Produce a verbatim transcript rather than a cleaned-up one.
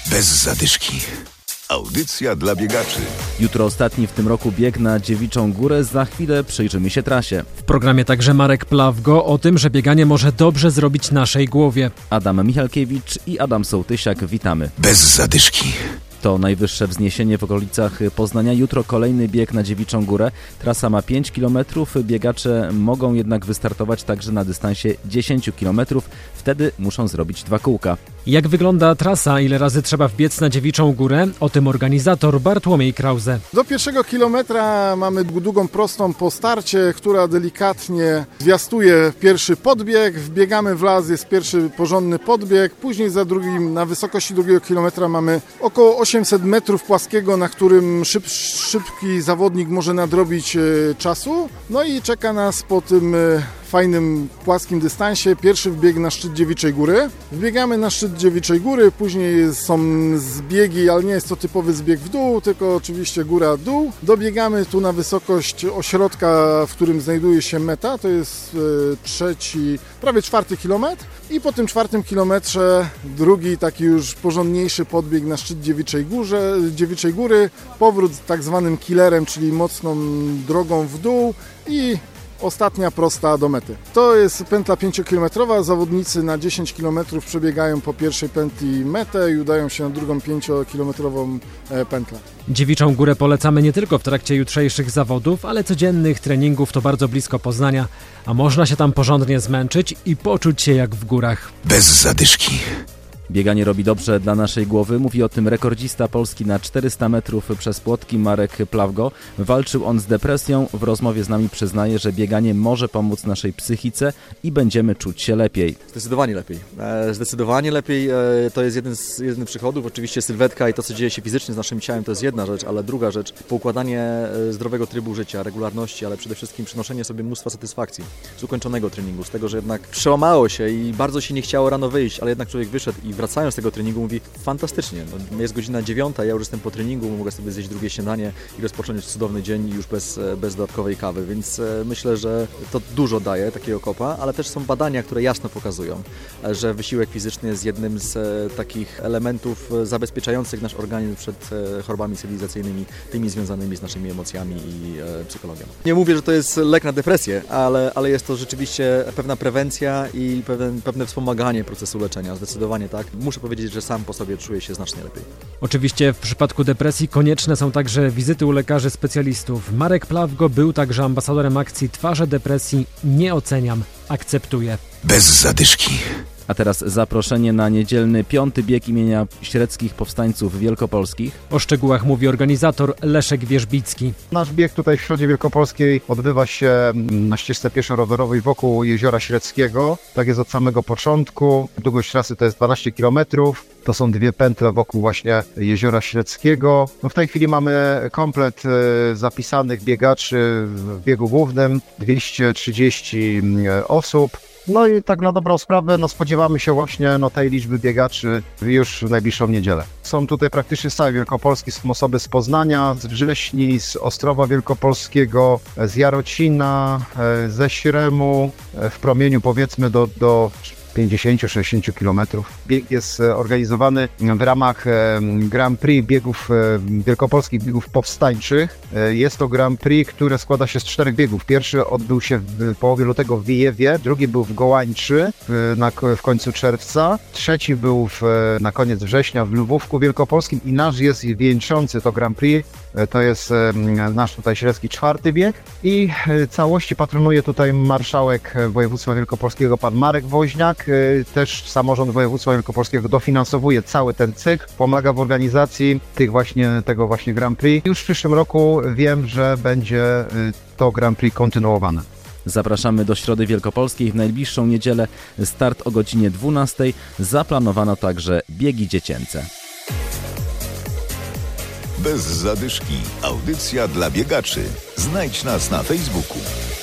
Bez zadyszki. Audycja dla biegaczy. Jutro ostatni w tym roku bieg na Dziewiczą Górę. Za chwilę przyjrzymy się trasie. W programie także Marek Plawgo o tym, że bieganie może dobrze zrobić naszej głowie. Adam Michalkiewicz i Adam Sołtysiak, witamy. Bez zadyszki. To najwyższe wzniesienie w okolicach Poznania. Jutro kolejny bieg na Dziewiczą Górę. Trasa ma pięć kilometrów. Biegacze mogą jednak wystartować także na dystansie dziesięć kilometrów. Wtedy muszą zrobić dwa kółka. Jak wygląda trasa? Ile razy trzeba wbiec na Dziewiczą Górę? O tym organizator Bartłomiej Krause. Do pierwszego kilometra mamy długą prostą po starcie, która delikatnie zwiastuje pierwszy podbieg. Wbiegamy w las, jest pierwszy porządny podbieg. Później za drugim, na wysokości drugiego kilometra mamy około osiemset metrów płaskiego, na którym szyb, szybki zawodnik może nadrobić e, czasu. No i czeka nas po tym e, fajnym płaskim dystansie pierwszy wbieg na szczyt Dziewiczej Góry. Wbiegamy na szczyt Dziewiczej Góry, później są zbiegi, ale nie jest to typowy zbieg w dół, tylko oczywiście góra-dół. Dobiegamy tu na wysokość ośrodka, w którym znajduje się meta, to jest e, trzeci, prawie czwarty kilometr. I po tym czwartym kilometrze drugi taki już porządniejszy podbieg na szczyt Dziewiczej, Górze, Dziewiczej Góry, powrót tak zwanym killerem, czyli mocną drogą w dół i ostatnia prosta do mety. To jest pętla pięciokilometrowa, zawodnicy na dziesięć kilometrów przebiegają po pierwszej pętli metę i udają się na drugą pięciokilometrową pętlę. Dziewiczą Górę polecamy nie tylko w trakcie jutrzejszych zawodów, ale codziennych treningów, to bardzo blisko Poznania, a można się tam porządnie zmęczyć i poczuć się jak w górach. Bez zadyszki. Bieganie robi dobrze dla naszej głowy. Mówi o tym rekordzista Polski na czterysta metrów przez płotki Marek Plawgo. Walczył on z depresją. W rozmowie z nami przyznaje, że bieganie może pomóc naszej psychice i będziemy czuć się lepiej. Zdecydowanie lepiej. Zdecydowanie lepiej. To jest jeden z, jeden z przychodów. Oczywiście sylwetka i to, co dzieje się fizycznie z naszym ciałem, to jest jedna rzecz, ale druga rzecz, poukładanie zdrowego trybu życia, regularności, ale przede wszystkim przynoszenie sobie mnóstwa satysfakcji z ukończonego treningu, z tego, że jednak przełamało się i bardzo się nie chciało rano wyjść, ale jednak człowiek wyszedł i wracając z tego treningu mówi fantastycznie, no, jest godzina dziewiąta, ja już jestem po treningu, mogę sobie zjeść drugie śniadanie i rozpocząć cudowny dzień już bez, bez dodatkowej kawy, więc e, myślę, że to dużo daje takiego kopa, ale też są badania, które jasno pokazują, że wysiłek fizyczny jest jednym z e, takich elementów zabezpieczających nasz organizm przed e, chorobami cywilizacyjnymi, tymi związanymi z naszymi emocjami i e, psychologią. Nie mówię, że to jest lek na depresję, ale, ale jest to rzeczywiście pewna prewencja i pewne, pewne wspomaganie procesu leczenia, zdecydowanie tak. Muszę powiedzieć, że sam po sobie czuję się znacznie lepiej. Oczywiście w przypadku depresji konieczne są także wizyty u lekarzy specjalistów. Marek Plawgo był także ambasadorem akcji Twarze depresji. Nie oceniam, akceptuję. Bez zadyszki. A teraz zaproszenie na niedzielny piąty bieg imienia Średzkich Powstańców Wielkopolskich. O szczegółach mówi organizator Leszek Wierzbicki. Nasz bieg tutaj w Środzie Wielkopolskiej odbywa się na ścieżce pieszo-rowerowej wokół Jeziora Średzkiego. Tak jest od samego początku. Długość trasy to jest dwanaście kilometrów. To są dwie pętle wokół właśnie Jeziora Średzkiego. No w tej chwili mamy komplet zapisanych biegaczy w biegu głównym, dwieście trzydzieści osób. No i tak na dobrą sprawę no spodziewamy się właśnie no, tej liczby biegaczy już w najbliższą niedzielę. Są tutaj praktycznie z całej Wielkopolski, są osoby z Poznania, z Wrześni, z Ostrowa Wielkopolskiego, z Jarocina, ze Śremu, w promieniu powiedzmy do, do pięćdziesiąt do sześćdziesięciu kilometrów. Bieg jest organizowany w ramach Grand Prix biegów, wielkopolskich biegów powstańczych. Jest to Grand Prix, które składa się z czterech biegów. Pierwszy odbył się w połowie lutego w Wijewie, drugi był w Gołańczy na, w końcu czerwca, trzeci był w, na koniec września w Lwówku Wielkopolskim i nasz jest wieńczący to Grand Prix. To jest nasz tutaj średzki czwarty bieg i całości patronuje tutaj marszałek województwa wielkopolskiego pan Marek Woźniak. Też samorząd województwa wielkopolskiego dofinansowuje cały ten cykl, pomaga w organizacji tych właśnie, tego właśnie Grand Prix. Już w przyszłym roku wiem, że będzie to Grand Prix kontynuowane. Zapraszamy do Środy Wielkopolskiej w najbliższą niedzielę. Start o godzinie dwunastej. Zaplanowano także biegi dziecięce. Bez zadyszki. Audycja dla biegaczy. Znajdź nas na Facebooku.